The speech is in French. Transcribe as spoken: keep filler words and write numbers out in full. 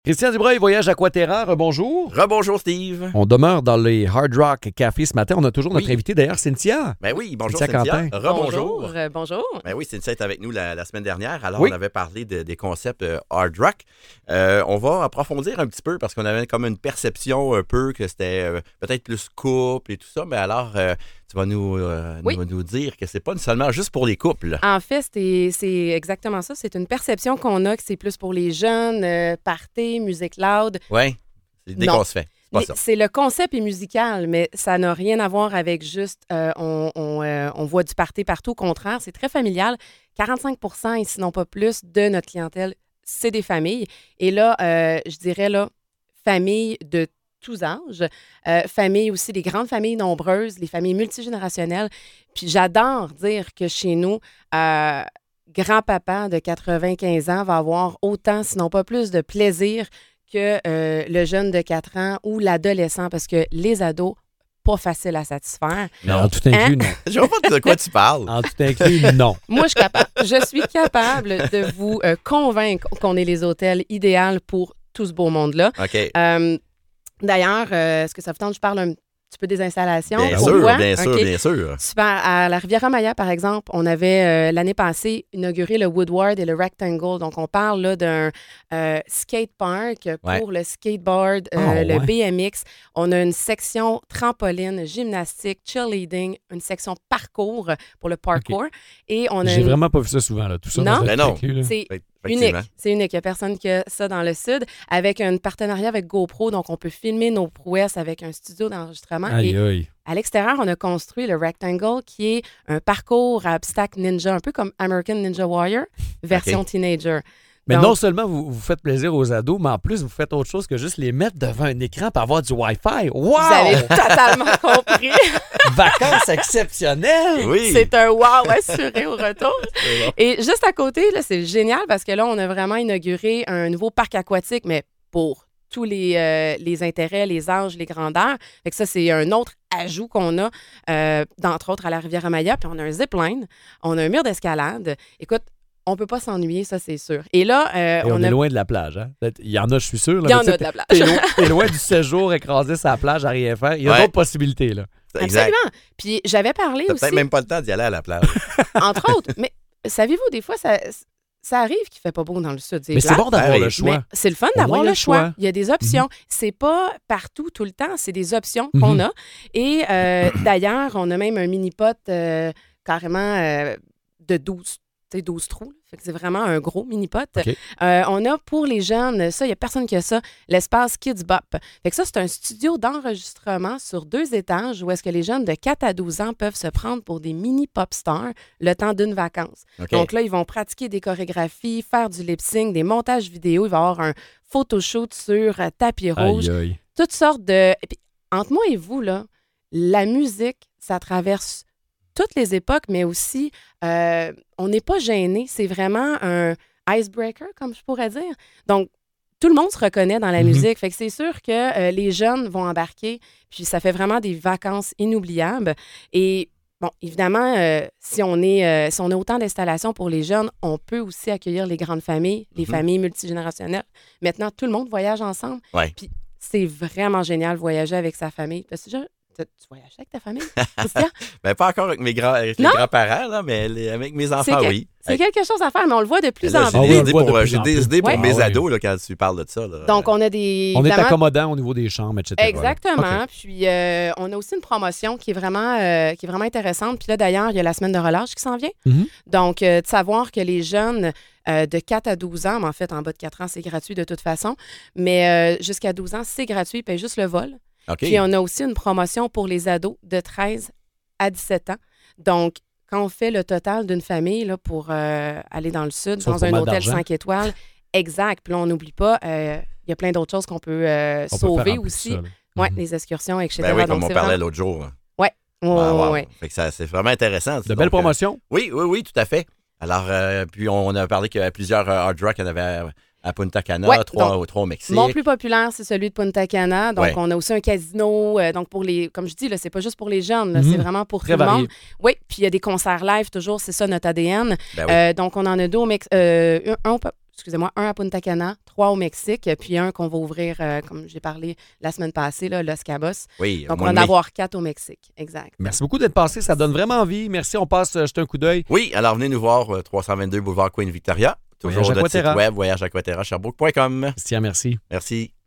Christian Dubreuil, Voyage Aquaterra, rebonjour. Rebonjour Steve. On demeure dans les Hard Rock Café ce matin. On a toujours notre Oui. invité d'ailleurs, Cynthia. Ben oui, bonjour Cynthia Cynthia. Quentin. Rebonjour. Bonjour. euh, bonjour. Ben oui, Cynthia est avec nous la, la semaine dernière. Alors, Oui. on avait parlé de- des concepts euh, hard rock. Euh, on va approfondir un petit peu parce qu'on avait comme une perception un peu que c'était euh, peut-être plus couple et tout ça. Mais alors, euh, tu vas nous, euh, Oui. nous, nous dire que c'est pas seulement juste pour les couples. En fait, c'est c'est exactement ça. C'est une perception qu'on a que c'est plus pour les jeunes, euh, party, musique loud. Oui, c'est dès Non. qu'on se fait. C'est pas Les- ça. C'est le concept est musical, mais ça n'a rien à voir avec juste euh, on, on, euh, on voit du party partout. Au contraire, c'est très familial. quarante-cinq pour cent, et sinon pas plus, de notre clientèle, c'est des familles. Et là, euh, je dirais là, familles de tous âges, euh, familles aussi, des grandes familles nombreuses, les familles multigénérationnelles. Puis j'adore dire que chez nous, euh, grand-papa de quatre-vingt-quinze ans va avoir autant, sinon pas plus, de plaisir que euh, le jeune de quatre ans ou l'adolescent, parce que les ados, pas facile à satisfaire. Non, en tout inclus, non. Je vois pas de quoi tu parles. En tout inclus, non. Moi, je suis capable, je suis capable de vous euh, convaincre qu'on est les hôtels idéaux pour tout ce beau monde-là. OK. Euh, D'ailleurs, euh, est-ce que ça vous tente que je parle un petit peu des installations? Bien Pourquoi? sûr, bien sûr, OK. bien sûr. Super. À la Riviera Maya, par exemple, on avait euh, l'année passée inauguré le Woodward et le Rectangle. Donc, on parle là d'un euh, skate park pour Ouais. le skateboard, euh, Ah, le ouais. B M X. On a une section trampoline, gymnastique, cheerleading, une section parcours pour le parkour. Et on a J'ai une- vraiment pas vu ça souvent, là. Tout ça Non? dans Ben cette non. inclus, là. C'est Fait- unique. effectivement. C'est unique. Il n'y a personne qui a ça dans le Sud. Avec un partenariat avec GoPro, donc on peut filmer nos prouesses avec un studio d'enregistrement. Aïe, Et aïe. à l'extérieur, on a construit le Rectangle, qui est un parcours à obstacles ninja, un peu comme American Ninja Warrior, version OK. teenager. Mais Donc, non seulement vous, vous faites plaisir aux ados, mais en plus, vous faites autre chose que juste les mettre devant un écran pour avoir du Wi-Fi. Wow! Vous avez totalement compris. Vacances exceptionnelles! Oui. C'est un wow assuré au retour. Et juste à côté, là, c'est génial parce que là, on a vraiment inauguré un nouveau parc aquatique, mais pour tous les, euh, les intérêts, les âges, les grandeurs. Fait que ça, c'est un autre ajout qu'on a, euh, d'entre autres, à la Riviera Maya. Puis on a un zipline, on a un mur d'escalade. Écoute, on peut pas s'ennuyer, ça, c'est sûr. Et là, euh, Et on, on est a... loin de la plage, hein? Peut-être- Il y en a, je suis sûr. là, Il y en mais tu sais, a de la plage. T'es loin, t'es loin du séjour écrasé sur la plage à rien faire. Il y a Ouais. d'autres possibilités, là. Exact. Absolument. Puis j'avais parlé T'as aussi, peut-être même pas le temps d'y aller à la plage. entre autres, mais savez-vous, des fois, ça, ça arrive qu'il fait pas beau dans le Sud. Mais c'est plate. bon d'avoir Pareil. le choix. Mais c'est le fun Au moins, d'avoir il y a le le choix. choix. Il y a des options. C'est pas partout, tout le temps. C'est des options Mhm. qu'on a. Et euh, d'ailleurs, on a même un mini-pot euh, carrément euh, de douze, tu sais, douze trous. là. Fait que c'est vraiment un gros mini-pot. OK. Euh, on a pour les jeunes, ça, il n'y a personne qui a ça, l'espace Kids Bop. Fait que ça, c'est un studio d'enregistrement sur deux étages où est-ce que les jeunes de quatre à douze ans peuvent se prendre pour des mini pop stars le temps d'une vacance. OK. Donc là, ils vont pratiquer des chorégraphies, faire du lip-sync, des montages vidéo. Il va y avoir un photoshoot sur euh, tapis rouge. Aïe, aïe. Toutes sortes de... Et puis, entre moi et vous, là, la musique, ça traverse toutes les époques, mais aussi, euh, on n'est pas gêné. C'est vraiment un icebreaker, comme je pourrais dire. Donc, tout le monde se reconnaît dans la Mhm. musique. Fait que c'est sûr que euh, les jeunes vont embarquer, puis ça fait vraiment des vacances inoubliables. Et bon, évidemment, euh, si, on est, euh, si on a autant d'installations pour les jeunes, on peut aussi accueillir les grandes familles, les Mhm. familles multigénérationnelles. Maintenant, tout le monde voyage ensemble. Ouais. Puis c'est vraiment génial de voyager avec sa famille. Parce que déjà, tu tu voyages avec ta famille, Christian? Ben, pas encore avec mes grands, avec les Non? grands-parents, là, mais les- avec mes enfants, que- oui. C'est Hey, quelque chose à faire, mais on le voit de plus là, en J'ai Ah oui, plus. des on idées le voit de pour, euh, plus j'ai en des plus. idées pour Ouais. mes Ah oui. ados là, quand tu parles de ça. Là. Donc, on a des... On est évidemment, accommodant au niveau des chambres, et cetera. là. Exactement. OK. Puis, euh, on a aussi une promotion qui est vraiment, euh, qui est vraiment intéressante. Puis là, d'ailleurs, il y a la semaine de relâche qui s'en vient. Mhm. Donc, euh, de savoir que les jeunes euh, de quatre à douze ans, mais en fait, en bas de quatre ans, c'est gratuit de toute façon, mais euh, jusqu'à douze ans, c'est gratuit, ils payent juste le vol. OK. Puis, on a aussi une promotion pour les ados de treize à dix-sept ans. Donc, quand on fait le total d'une famille là, pour euh, aller dans le Sud, Ça dans fait un pas mal hôtel d'argent. cinq étoiles, exact. Puis là, on n'oublie pas, euh, il y a plein d'autres choses qu'on peut euh, On peut faire sauver en plus aussi. ça, là. Oui, Mhm. les excursions, et cetera. Ben oui, Donc, comme on c'est parlait vraiment- l'autre jour. là. Ouais, Ah, wow. ouais. Fait que ça, c'est vraiment intéressant. De Donc, belles euh, promotions. Oui, oui, oui, tout à fait. Alors, euh, puis on a parlé qu'il y avait plusieurs euh, hard rock. Il y en avait à, à Punta Cana, Ouais, trois, donc, trois au Mexique. Mon plus populaire, c'est celui de Punta Cana. Donc, Ouais. on a aussi un casino. euh, donc, pour les, comme je dis, là, c'est pas juste pour les jeunes, là, Mhm. c'est vraiment pour Très tout le varié. monde. Oui, puis il y a des concerts live, toujours, c'est ça notre A D N. Ben oui. Euh, donc, on en a deux au Mex- euh, un, au- excusez-moi, un à Punta Cana, trois au Mexique, puis un qu'on va ouvrir, euh, comme j'ai parlé la semaine passée, là, Los Cabos. Oui, Donc, au on mois va de en mai. avoir quatre au Mexique. Exact. Merci beaucoup d'être passé. Ça donne vraiment envie. Merci. On passe euh, jeter un coup d'œil. Oui, alors venez nous voir, euh, trois cent vingt-deux boulevard Queen Victoria. Toujours Voyage notre Aquaterra. site web, voyage aquaterra sherbrooke point com. Christian, merci. Merci.